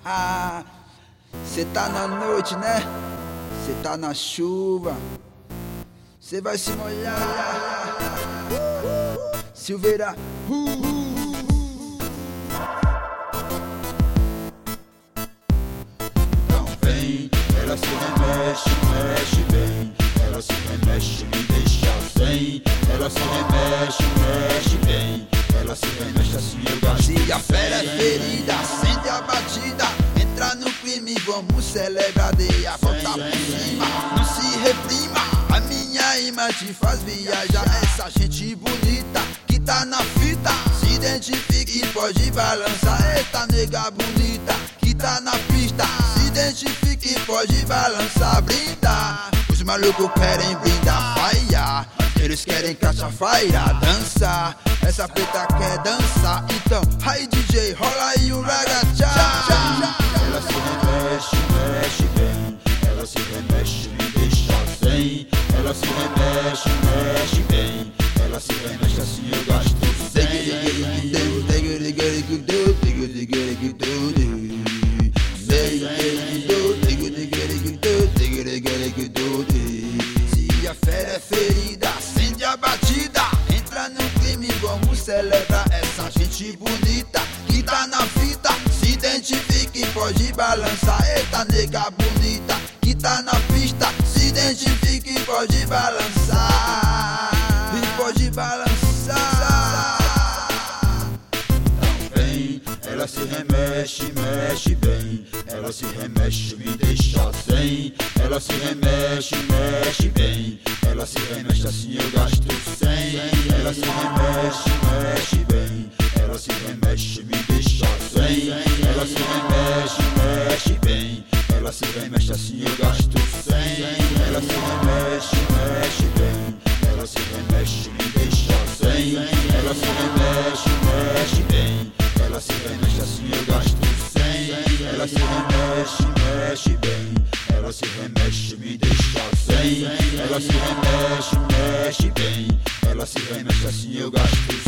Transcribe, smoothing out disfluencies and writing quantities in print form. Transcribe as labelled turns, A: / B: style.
A: Cê tá na noite, né? Cê tá na chuva, cê vai se molhar. Silveira,
B: Então vem, ela se remexe, mexe bem. Ela se remexe, me deixa sem. Ela se remexe, mexe bem. Ela se remexe assim, eu gasto.
A: se a fera é ferida, acende a batida. Entra no crime, vamos celebrar, dei a volta por cima. Não se reprima, a minha imã te faz viajar. Essa gente bonita que tá na fita, se identifique e pode balançar. Eita nega bonita que tá na pista, se identifique e pode balançar. Brindar, os malucos querem brindar, faia. Eles querem cachafaira, dançar. Essa preta quer dançar, então aí DJ, rola aí um ragachá.
B: Ela se remexe, mexe bem. Ela se remexe, me deixa sem. Ela se remexe, mexe bem. Ela se remexe assim, eu gasto sem.
A: Se a fera é ferida, acende a batida. Entra no crime, vamos celebrar. Essa gente bonita que tá na fita, se identifique e pode balançar. Eita nega bonita que tá na pista, se identifique e pode balançar. E pode balançar.
B: Então vem, ela se remexe, mexe bem. Ela se remexe, me deixa sem. Ela se remexe, mexe bem. Ela se remexe assim, eu gasto sem. Ela se remexe, mexe bem. Ela se remexe, me deixa sem. Ela se remexe, mexe bem. Ela se remexe assim, eu gasto sem. Ela se remexe, mexe bem. Ela se remexe, me deixa sem. Ela se remexe, mexe bem. Ela se remexe assim, eu gasto sem. Ela se remexe, mexe bem. Ela se remexe, me deixa sem. Ela se remexe, mexe bem. Ela se remexe assim, eu gasto